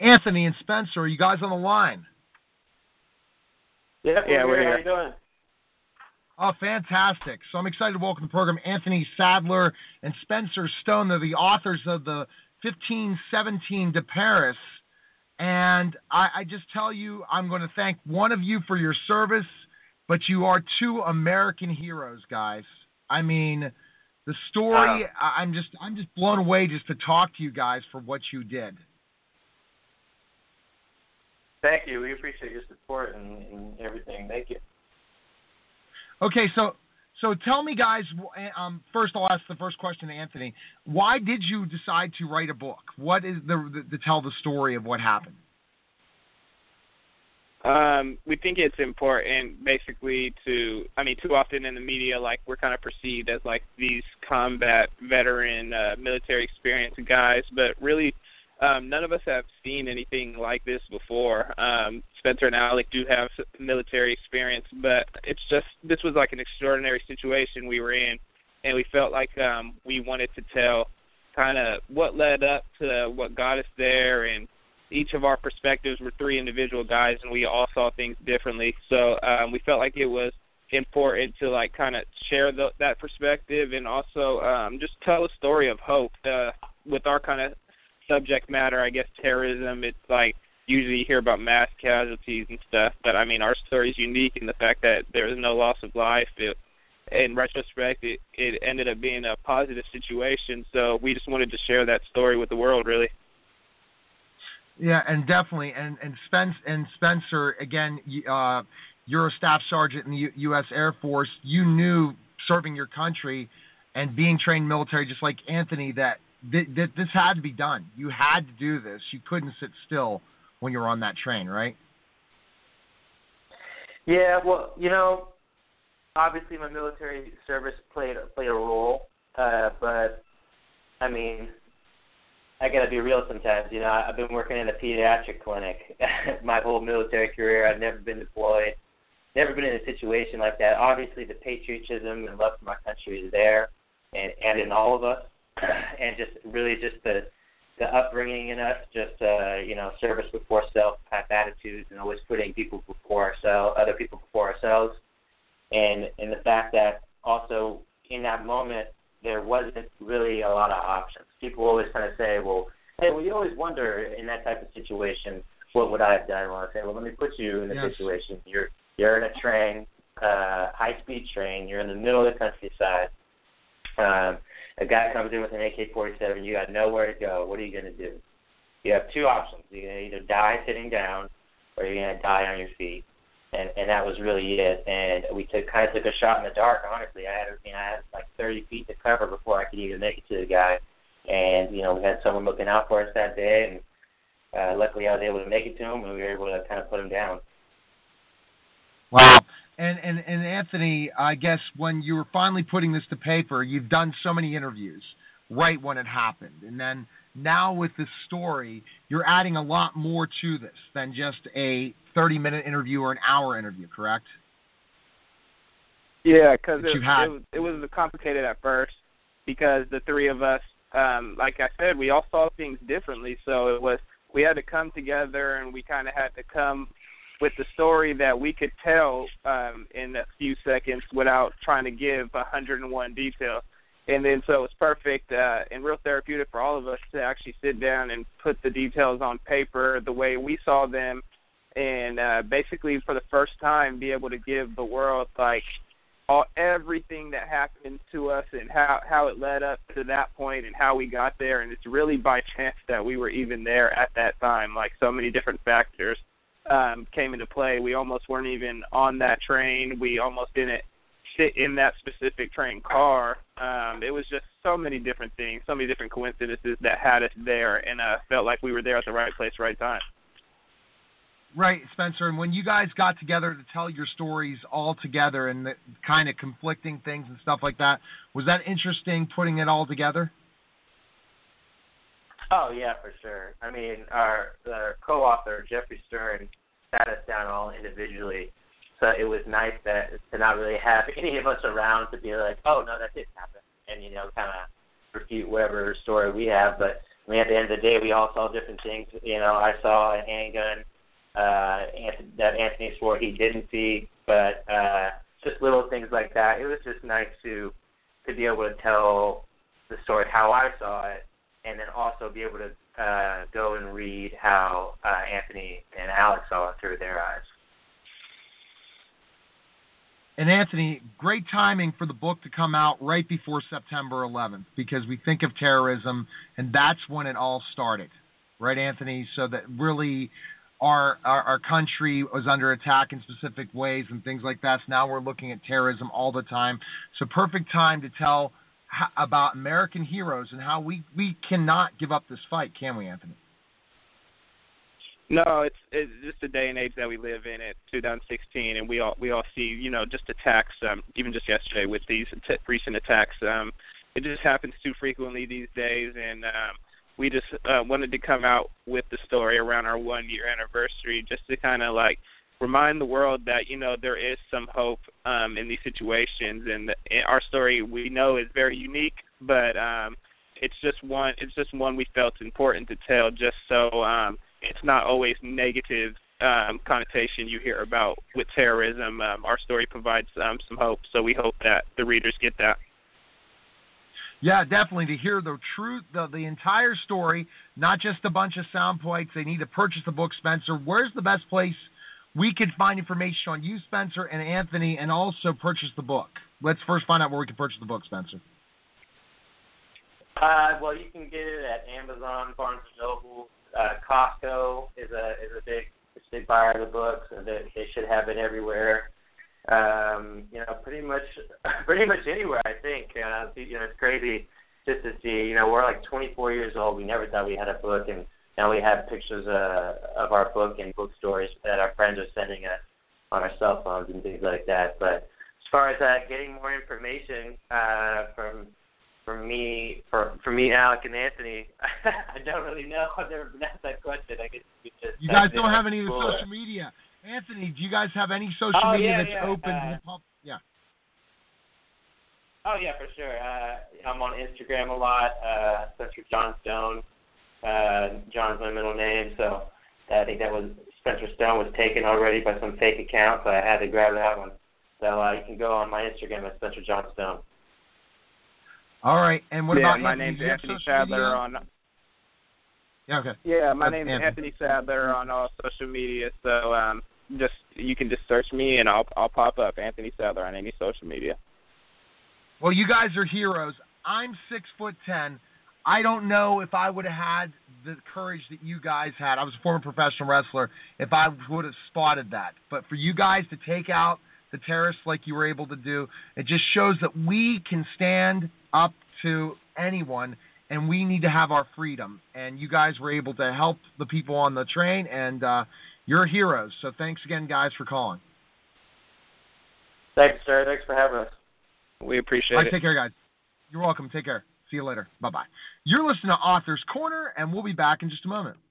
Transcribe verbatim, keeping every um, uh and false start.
Anthony and Spencer, are you guys on the line? Yeah, yeah, we're we're here. here. How you doing? Oh, fantastic. So I'm excited to welcome to the program Anthony Sadler and Spencer Stone. They're the authors of the fifteen seventeen to Paris. And I, I just tell you, I'm going to thank one of you for your service, but you are two American heroes, guys. I mean, the story, Uh, I- I'm just I'm just blown away just to talk to you guys for what you did. thank you. We appreciate your support and, and everything. Thank you. Okay, so so tell me, guys. Um, first, I'll ask the first question to Anthony. Why did you decide to write a book? What is the, the to tell the story of what happened? Um, we think it's important, basically, to, I mean, too often in the media, like, we're kind of perceived as, like, these combat veteran uh, military experience guys, but really um, none of us have seen anything like this before. Um, Spencer and Alec do have military experience, but it's just, this was like an extraordinary situation we were in, and we felt like um, we wanted to tell kind of what led up to what got us there, and each of our perspectives were three individual guys, and we all saw things differently. So um, we felt like it was important to, like, kind of share the, that perspective and also um, just tell a story of hope. Uh, with our kind of subject matter, I guess, terrorism, it's like usually you hear about mass casualties and stuff, but, I mean, our story is unique in the fact that there is no loss of life. It, in retrospect, it, it ended up being a positive situation, so we just wanted to share that story with the world, really. Yeah, and definitely, and and Spence and Spencer, again, uh, you're a staff sergeant in the U- U.S. Air Force. You knew, serving your country and being trained military, just like Anthony, that th- th- this had to be done. You had to do this. You couldn't sit still when you were on that train, right? Yeah, well, you know, obviously my military service played played a role, uh, but I mean, I gotta be real sometimes. You know, I've been working in a pediatric clinic my whole military career. I've never been deployed, never been in a situation like that. Obviously, the patriotism and love for my country is there, and and in all of us, and just really just the the upbringing in us, just uh, you know, service before self type attitudes, and always putting people before ourselves, other people before ourselves, and and the fact that also in that moment there wasn't really a lot of options. People always kind of say, well, hey, well, you always wonder in that type of situation, what would I have done? Well, I say, well, let me put you in a Yes. situation. You're you're in a train, uh, high-speed train. You're in the middle of the countryside. Um, a guy comes in with an A K forty-seven. You got nowhere to go. What are you going to do? You have two options. You're going to either die sitting down or you're going to die on your feet. And and that was really it. And we took kind of took a shot in the dark. Honestly, I had you know I had like thirty feet to cover before I could even make it to the guy. And you know we had someone looking out for us that day, and uh, luckily I was able to make it to him, and we were able to kind of put him down. Wow. And, and and Anthony, I guess when you were finally putting this to paper, you've done so many interviews right when it happened, and then now with this story, you're adding a lot more to this than just a thirty-minute interview or an hour interview, correct? Yeah, because That it, you had. it, was- it was complicated at first because the three of us, um, like I said, we all saw things differently. So it was we had to come together and we kind of had to come with the story that we could tell um, in a few seconds without trying to give one hundred one details. And then so it was perfect uh, and real therapeutic for all of us to actually sit down and put the details on paper the way we saw them, and uh, basically for the first time be able to give the world like all everything that happened to us and how, how it led up to that point and how we got there. And it's really by chance that we were even there at that time. Like so many different factors um, came into play. We almost weren't even on that train. We almost didn't sit in that specific train car. Um, it was just so many different things, so many different coincidences that had us there, and uh, felt like we were there at the right place, right time. Right, Spencer. And when you guys got together to tell your stories all together and the kind of conflicting things and stuff like that, was that interesting putting it all together? Oh yeah, for sure. I mean, our, our co-author Jeffrey Stern sat us down all individually, so it was nice that to not really have any of us around to be like, oh no, that didn't happen, and you know, kind of refute whatever story we have. But I mean, at the end of the day, we all saw different things. You know, I saw a handgun uh, that Anthony swore he didn't see, but uh, just little things like that. It was just nice to to be able to tell the story how I saw it, and then also be able to uh, go and read how uh, Anthony and Alex saw it through their eyes. And Anthony, great timing for the book to come out right before September eleventh, because we think of terrorism, and that's when it all started, right, Anthony? So that really our, our our country was under attack in specific ways and things like that. So now we're looking at terrorism all the time. So perfect time to tell h- about American heroes and how we, we cannot give up this fight, can we, Anthony? No, it's it's just the day and age that we live in at two thousand sixteen, and we all we all see, you know, just attacks. Um, even just yesterday with these t- recent attacks, um, it just happens too frequently these days, and um, we just uh, wanted to come out with the story around our one year anniversary, just to kind of like remind the world that, you know, there is some hope um, in these situations, and the, our story we know is very unique, but um, it's just one it's just one we felt important to tell, just so. Um, It's not always negative um, connotation you hear about with terrorism. Um, our story provides um, some hope, so we hope that the readers get that. Yeah, definitely, to hear the truth, the, the entire story, not just a bunch of sound bites. They need to purchase the book, Spencer. Where's the best place we can find information on you, Spencer, and Anthony, and also purchase the book? Let's first find out where we can purchase the book, Spencer. Uh, well, you can get it at Amazon, Barnes and Noble. Uh, Costco is a is a big is a big buyer of the book, so they they should have it everywhere. Um, you know, pretty much pretty much anywhere. I think. Uh, you know, it's crazy just to see. You know, we're like twenty-four years old. We never thought we had a book, and now we have pictures uh, of our book and book stories that our friends are sending us on our cell phones and things like that. But as far as uh, getting more information uh, from For me, for for me, Alec and Anthony, I don't really know. I've never been asked that question. I guess you just. You guys don't have any social media, Anthony. Do you guys have any social oh, media yeah, that's yeah. open uh, to the public? Yeah. Oh yeah, for sure. Uh, I'm on Instagram a lot. Uh, Spencer John Stone. Uh, John's my middle name, so I think that was Spencer Stone was taken already by some fake account, so I had to grab that one. So uh, you can go on my Instagram at Spencer John Stone. All right, and what yeah, about my Anthony? name's Anthony Sadler on. Yeah, okay. Yeah, my That's name's Anthony. Anthony Sadler on all social media. So um, just you can just search me and I'll I'll pop up Anthony Sadler on any social media. Well, you guys are heroes. I'm six foot ten. I don't know if I would have had the courage that you guys had. I was a former professional wrestler. If I would have spotted that, but for you guys to take out the terrorists like you were able to do, it just shows that we can stand up to anyone, and we need to have our freedom. And you guys were able to help the people on the train, and uh, you're heroes. So thanks again, guys, for calling. Thanks, sir. Thanks for having us. We appreciate All right, it. take care, guys. You're welcome. Take care. See you later. Bye-bye. You're listening to Author's Corner, and we'll be back in just a moment.